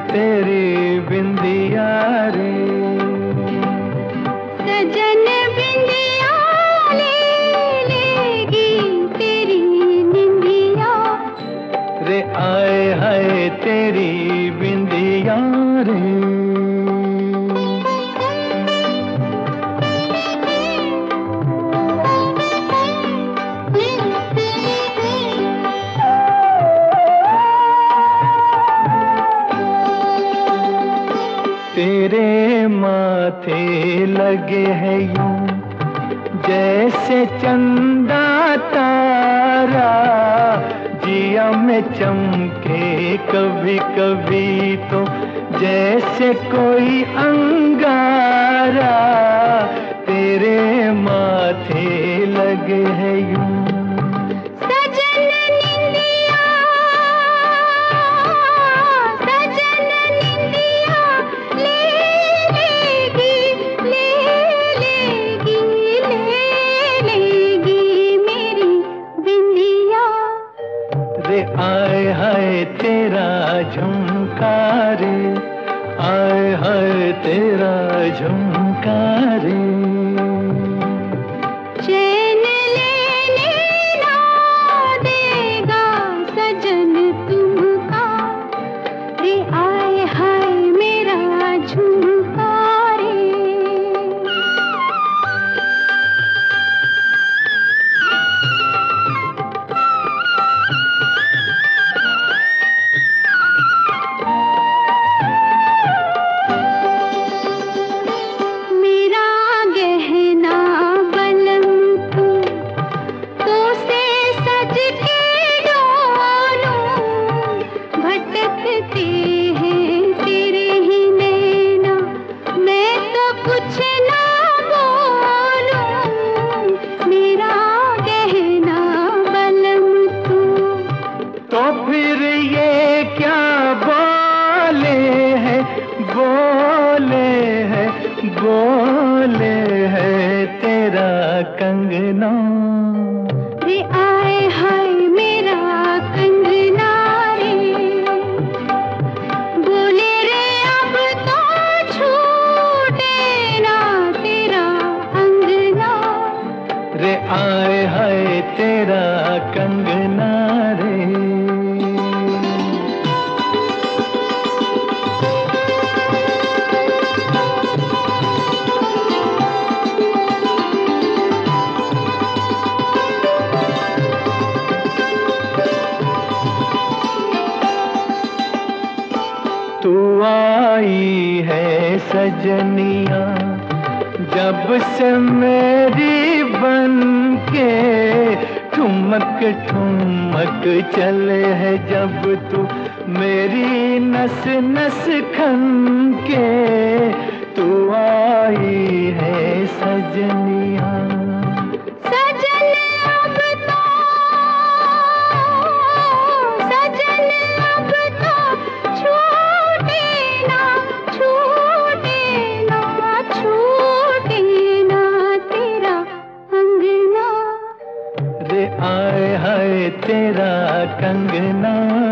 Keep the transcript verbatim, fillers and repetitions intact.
तेरी बिंदिया रे। सजन बिंदिया ले लेगी तेरी निंदिया रे आए हाय तेरी बिंदिया रे। तेरे माथे लगे है यूं जैसे चंदा तारा, जिया में चमके कभी कभी तो जैसे कोई अंगारा। तेरे माथे लगे है यूं सजन निंदिया, सजन निंदिया ले लेगी, ले लेगी, ले लेगी मेरी बिंदिया रे आए हाय तेरा झुमका रे, आए हाय तेरा झुमका रे। चैन लेने ना देगा सजन तुमका, रे आए हाय मेरा झुमका रे। मेरा गहना बलम तू, तो से सज के डोलूं, भटकते हैं तेरे ही नैना, मैं तो कुछ ना बोलूं। मेरा गहना बलम तू, तो फिर ये क्या बोले हैं, बोले हैं, बोले हैं तेरा कंगना रे आए हाय मेरा कंगना रे। बोले रे अब तो छूटे ना तेरा अंगना, रे आए हाय तेरा कंगना रे। तू आई है सजनिया जब से मेरी बन के, ठुमक ठुमक चले है जब तू मेरी नस नस खन के। तू आई है सजनिया, सजन अब तो, सजन अब तो छूटे ना, छूटे ना, छूटे ना तेरा अंगना, रे आए हाय तेरा कंगना